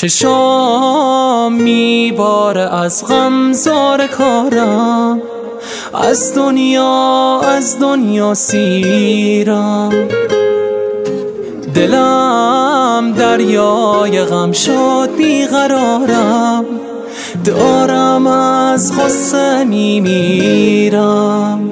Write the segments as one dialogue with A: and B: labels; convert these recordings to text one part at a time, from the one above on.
A: چشام میباره از غم زار کارم، از دنیا سیرم. دلم دریای غم شد بیقرارم، دارم از غصه میمیرم.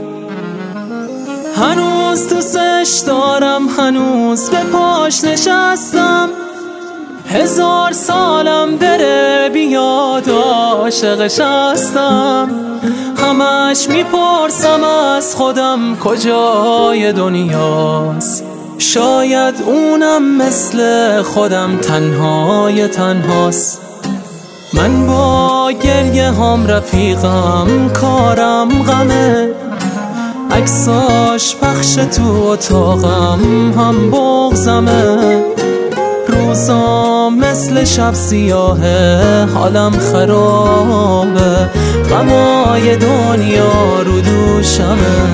A: هنوز دوستش دارم، هنوز به پاش نشستم. 1000 سالم بره بیاد عاشقش هستم. همش میپرسم از خودم کجای دنیاست، شاید اونم مثل خودم تنهاست. من با گریه هم رفیقم، کارم غمه، عکساش پخش تو اتاقم هم بغضمه. روزا مثل شب سیاهه، حالم خرابه، غمای دنیا رو دوشمه.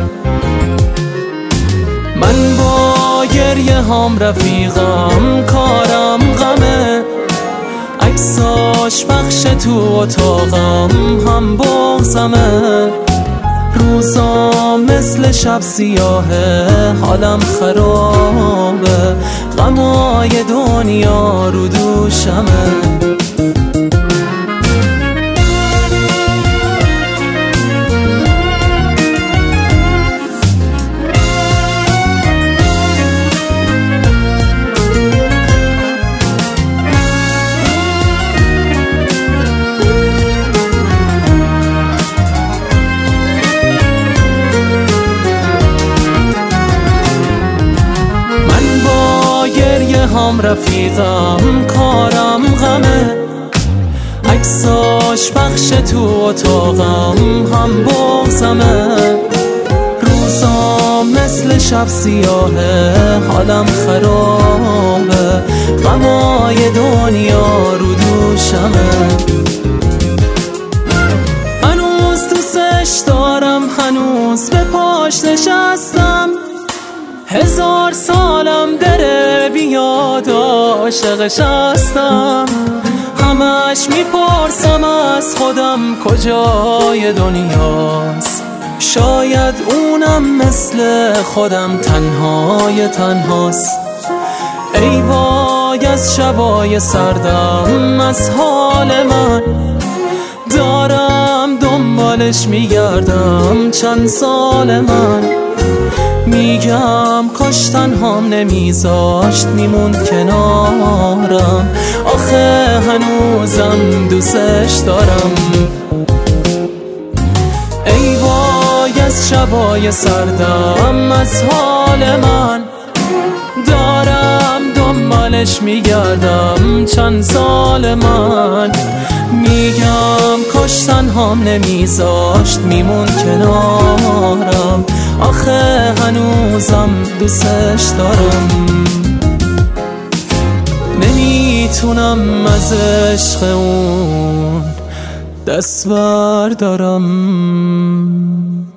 A: من با گریه هم رفیقم، کارم غمه، عکساش پخش تو اتاقم هم بغضمه. روزا مثل شب سیاهه، حالم خرابه، غمای دنیا رو دوشمه. هم رفیقم، کارم غمه، عکساش پخش تو اتاقم هم بغضمه. روزا مثل شب سیاهه، حالم خرابه، غمای دنیا رو دوشمه. هنوز دوستش دارم، هنوز به پاش نشستم. 1000 سالم دره بیاد عاشقش هستم. همش میپرسم از خودم کجای دنیاست، شاید اونم مثل خودم تنهاست. ای وای از شبای سردم، از حال من دارم دنبالش میگردم چند سال. من میگم کاش تنهام نمیذاشت میمون کنارم، آخه هنوزم دوستش دارم. ای وای از شبای سردم، از حال من دارم دنبالش میگردم چند سال. من میگم کاش تنهام نمیذاشت میمون کنارم، آخه هنوزم دوستش دارم. نمیتونم از عشق اون دست بردارم.